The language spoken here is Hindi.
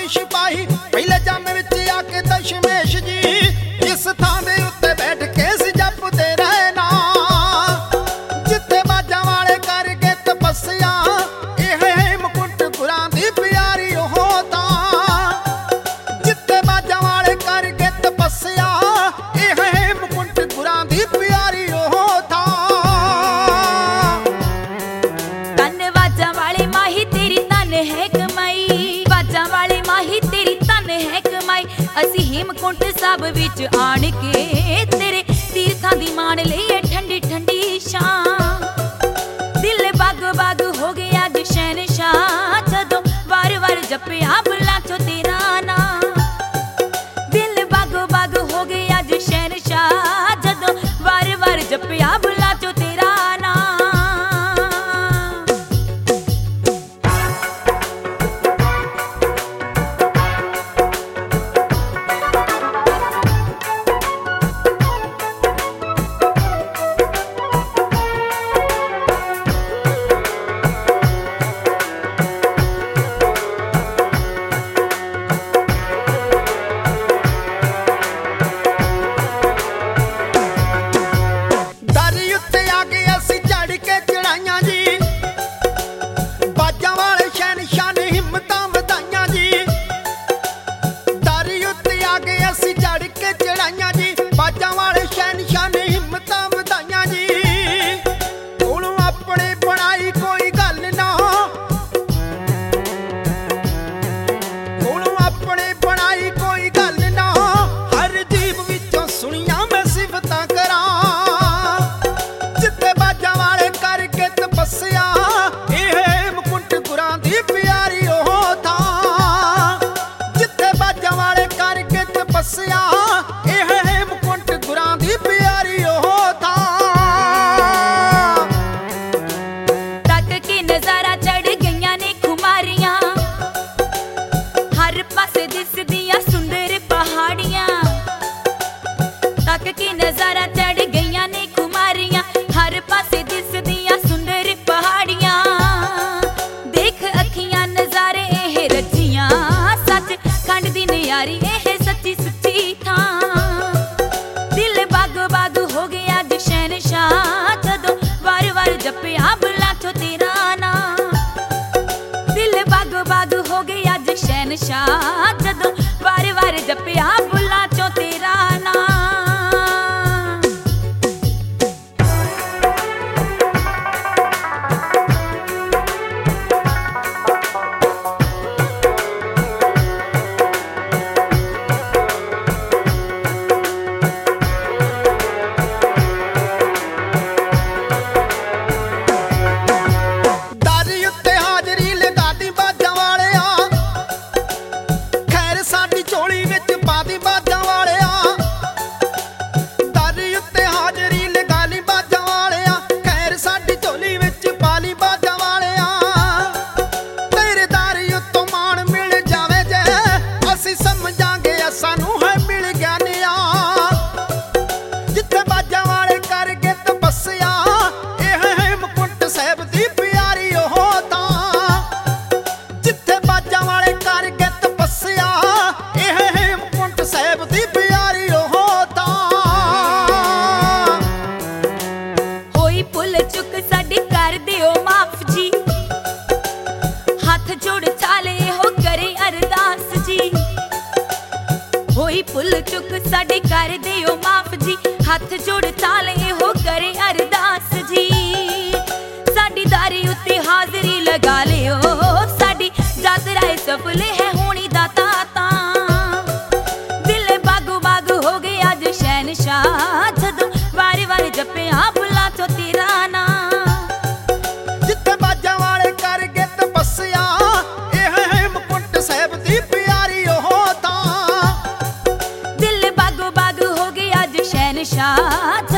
कोई सिपाही पहले जामे विच आके दशमेश जी जिस थां दे उत्ते बैठ के सी जपदे रहना जिथे बाजां वाले करके तपस्या इह हेमकुंट गुरां दी प्यारी ओह तां जिथे बाजां वाले करके तपस्या इह हेमकुंट गुरां दी प्यारी ओह तां। तन बाजां वाले माही तेरी तन है कमाई, बाजां वाले माही तेरी तन है कमाई। असी हेमकुंट साहब विच आण के तेरे तीर्थां दी मान लईए ठंडी ठंडी शां। दिल बाग बाग हो गया अज शहनशाह जदों वार वार जपिया बुला चो तेरा नां। दिल बाग बाग हो गया अज शहनशाह जदों वार वार जपिया बुला चो तेरा नां। जदों वार वार जपिया बुला चो तेरा नां। भुल चुक साडी कर दियो माफ जी, हाथ जोड़ चाले हो करे अरदास जी। साडी दारी उत्ते हाजरी लगा लियो, साडी यात्रा सफल है होनी दाता तां। दिल बागो बाग हो गए अज शहनशाह, जदों वार वार जपिया बुला चो तेरा नां। जिथे बाजां वाले कर के तपस्या, एह हेमकुंट साहिब दी प्यारी ओह तां। दिल बागो बाग हो गए अज शहनशाह।